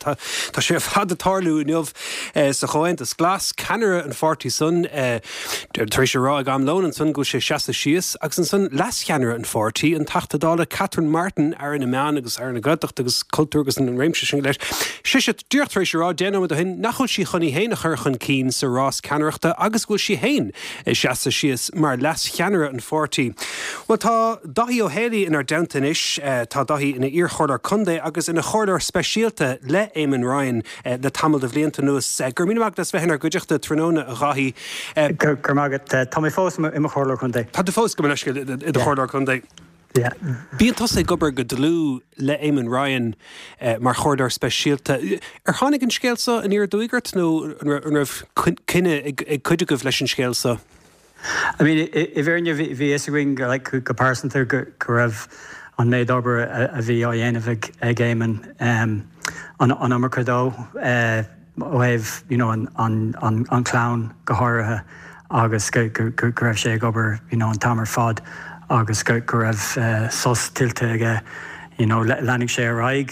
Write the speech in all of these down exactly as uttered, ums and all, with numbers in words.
tá sé fad a tarlú neomh sa choint is glas canara an forty sun treéis rá gam lón an sun go sé seasta sios agus an sun las cheanara an forty an tata dála Catherine Martin ar na meán agus ar na gadacht agus cultúrgus an réimse sin leis. Si sé dúirt treéis rá déanam a hin nachholil si chuní héna chur chun cín sa rás ceanachta agus go si héin is seasta sios mar las cheanara an forty. Well tá dahí ó héalaí in ar downtain is tá dahí ina íorchordar Cundé agus ina chordar speisialta le Éamonn Ryan le tamil de bhlianta nuas gur míach das bheithin ar goideachta tróna a ghaithí. Gur mágad tá mé fós i mo chordar Cundé. Tá de fós go meisce i do chordar Cundé. Bíon tosa gobar go dlú le Éamonn Ryan mar chordar speisialta. Ar tháinig an scéalsa in íor dúigart nó an raibh cinenne ag cuide go leis an scéalsa? I mean, I bhíorne bhí is ring go pásantar go raibh an méid obair a bhí á dhéanamh ag Éamonn an Amrcadó ó héh an clán go háirithe agus go raibh sé ag obair an tamar fad agus go raibh sos tiltte aige leannig sé ar raig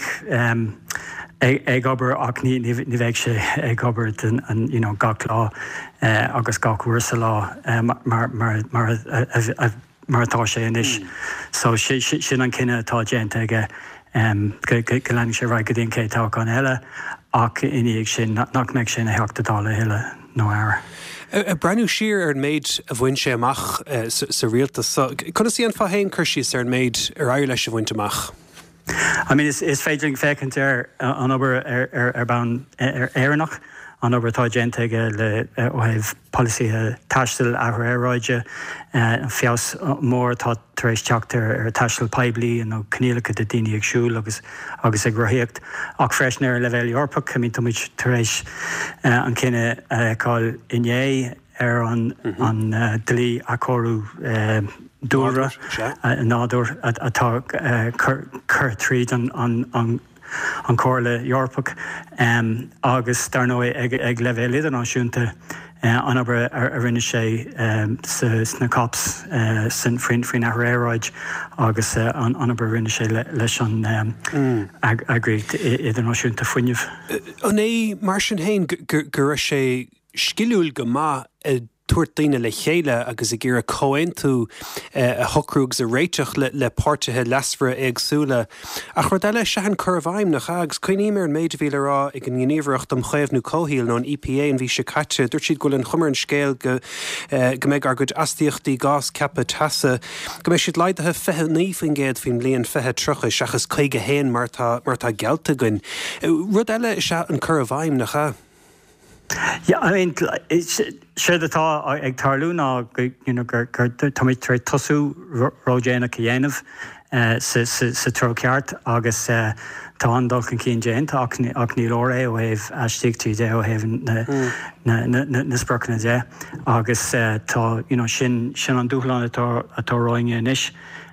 ag obair ach ní bheidh sé ag obair an gach lá agus gach uairsa lá mar atá sé inis. So sin an cinenne atá déanta aige go leannig sé raig go dtíon cé tá an eile ach iníag sin nach meid sin a heachta dála heile nó air. A breanú siar ar an méid a bhain sé amach sa rialtas. Conna sí an fahéin chuirsí ar an méid ar air leis a bhaint amach? I mean, is féidiring fécant ar an obair ar ban ar éireannach an obair tá déanta aige le ó héh policíthe taistil athráide an fios mór tá tar éis teachtar ar taistil peblií an nó cníalacha de daoine ag siúil agus agus ag rathaíocht ach freisin ar le bhéil Eorpach a mí tuid tar éis an cinenne cáil inné ar an dlí a chorú dúra nádúr atá chur tríd an cóirla Eorpach agus dar nó ag le bhéil an áisiúnta an obair a rinne sé sna cops san frin frin athráid agus an obair rinne sé leis an agréit iad an áisiúnta fuinneamh. An é mar sin héin gur sé sciúil go maith tuairt daoine le chéile agus i ggéar a comhain tú a thocrúgus a réiteach le páirtithe lasfra agsúla. A chuir eile se an curmhaim nach agus cuiníar an méid bhíle rá ag an gníomhreacht am chaomhnú cóhíal nó an E P A an bhí se caite, dúirt siad goil an chumar an scéal go méid ar go astíochtaí gás cepa tasa. Go méid siad leidathe fethe níomh géad fin líon fethe trocha seachas chuige héin mar tá gealta goin. Rud eile se an curmhaim nach cha? Yeah, I mean, sé atá ag tarlú ná gur táid tre tosú ródéanana a dhéanamh sa troceart agus tá andal an cín déint ach ní lóré ó héh eistíigtí dé ó héh na sprocna dé agus tá sin sin an dúchlan atá roiinge inis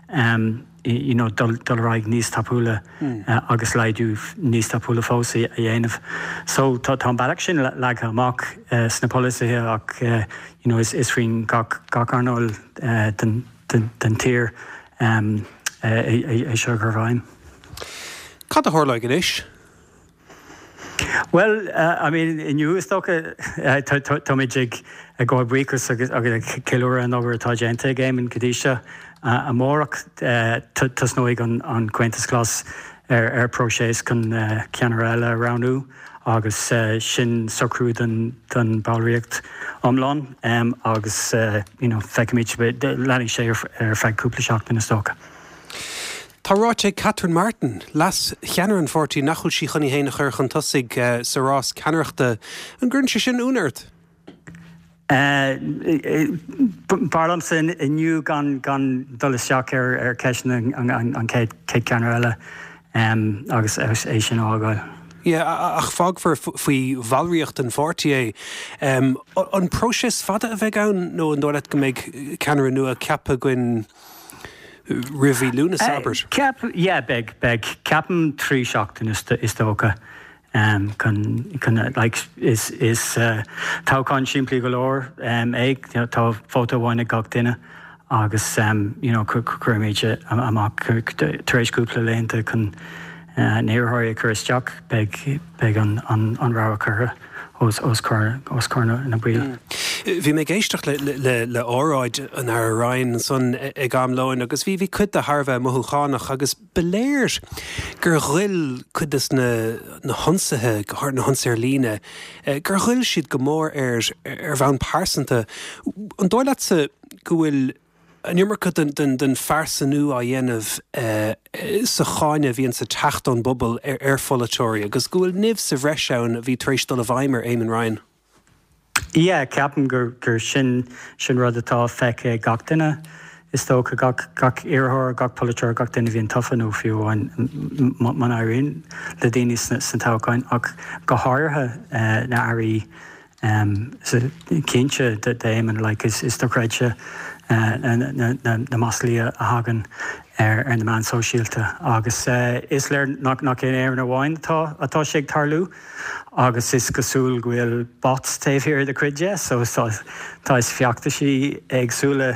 you know, dul raig níos tapúla agus leidú níos tapúla fósaí a dhéanamh. So tá tá bailach sin leagtha amach sna polithe ach you know, is is faoin gach arnóil den tír é seo gur bhaim. Cad a thorlaigh an isis? Well, uh, I mean, in you stock Tommy a go breakers agus kilóra an over tá gente game in Kadisha a morach tas noig on on Quintus class er er prochés kan Canarella roundu agus sin socrú den den balreacht omlán um agus you know fekimich lani sé er fek couple shock in stock. Tá ráte Catherine Martin, las cheanar an forty nachhol sí chuní héna chur chun tosig uh, sa rás ceanachta an gurn se sin únart. Barlam sin inniu gan gan dul seach ar ar ceisna an an an cé ceanar eile um agus é sin ágáil. Yeah, ach fág for faoi bhalríocht an forty é. Um, an próses fada a bheith ann nó an dóilead go méid ceanar nua ceappa gin Rivi Luna Sabert. Uh, cap, yeah, beg, beg. Cap'n three shocked in is the oka. Um, can can like is is uh, tau con simply galore. Um, egg tau photo one got dinner. August um, you know, cremage. I'm I'm a trace couple lente can néirthirí chuisteach beag an rá chutha os corna na bríl. Bhí mé géisteach le áráid an ar Ryan son ag am láin, agus bhí bhí chud a Tharbheith mothúchanach agus beléir gur ghuiil chudas na honsathe gur na hons ar líne, gur ghuiil siad go mór ar ar bhain pásanta. An dóir leat sa go bhfuil an immar chud den farsanú a dhéanamh sa cháine bhíonn sa teachtón bobbal ar folatóirí, agus go bhfuil nimh sa bhreiseán a bhí tar éis dul a bhaimar Éamonn Ryan. Ie, ceapan gur gur sin sin rud atá feice gach duine. Is tó go gach iarthóir, gach polaiteoir, gach duine bhíon tofanú fiúháin man áiríonn le daoine san tágáin, ach go háirithe na airí cínte de Éamonn, like is do creidse na maslí a hagan ar na man sóisialta. Agus is léir nach é éar na bháin atá sé tarlú, agus is gosúil gohfuil bots taobhíar de cuide, so tá is fiachta sí agsúla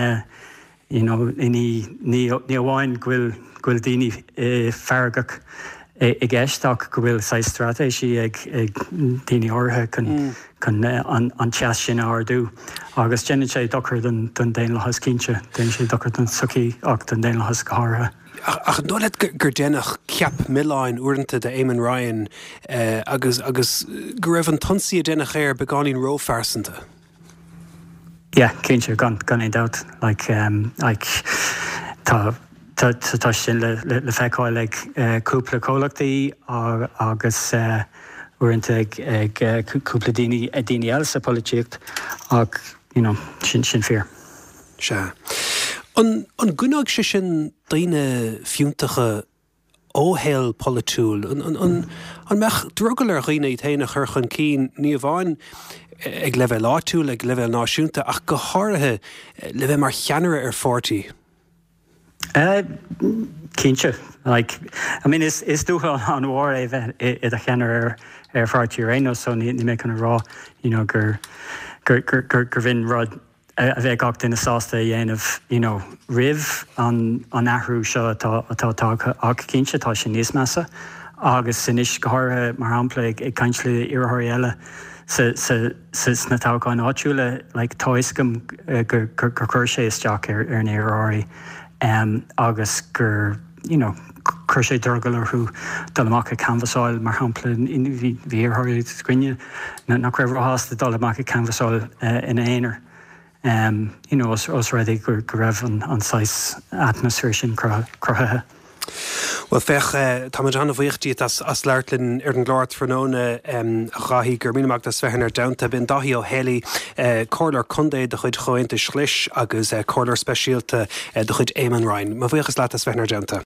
ní bháin gohfuil daoine feargach i gceisteach go bhfuil sa stratéisí ag daoine ortha chun an teas sin ardú. Agus déanann sé dochar don déanlachas cínte, déanann sé dochar don sucí ach don déanlachas go háirithe. Ach nóla gur dénach ceap milláin uaireanta de Éamonn Ryan agus agus go raibh an tonsaí a dénach éir beáín rófarsanta. Yeah, cínte gan gan é dat, like like tá tá sin le feicáil ag cúpla cólachtaí agus uaireanta ag cúpla daoine a daoine eile sa polítíocht ach sin sin fear. Se. An gúnag sé sin daoine fiúntacha óhéal politúil, an meach drogal ar dhaoine taine churchan cín ní bháin ag le bheith látúil, ag le bheith náisiúnta, ach go háirithe le bheith mar cheanara ar fortí. Uh, Cínte, like, I mean, is is dúcha an bhór é bheith a cheanar ar fortí réno, so ní mé chun rá, you know, gur gur gur gur bhín rud a bheith gach duine sásta dhéanamh, you know, rih an athrú seo atá ach cínte tá sin níos measa, agus sin is go háirithe mar hampla ag caintlí iarthóirí eile sa na tágáin áitiúla, like, táiscim gur chuir sé isteach ar an iarthóirí. Um, agus gur, you know, chuir sé dorgal arthú dul amach a canvasáil mar hampla bhí iarthóirí scuine nach raibh rásta dul amach a canvasáil ina éonar. Um, you know, os réidir gur raibh an sais atmosfér sin cruthathe. Well, fech tá an bhíochttí as leirlinn ar an gláirt fróna a chaithí gur míach de sfehan ar damta bin dahíí ó héalaí cólar chundé de chuid chointe slis agus cólar speisialta de chuid Éamonn Ryan. Má bhuichas leat a sfehan ar damta.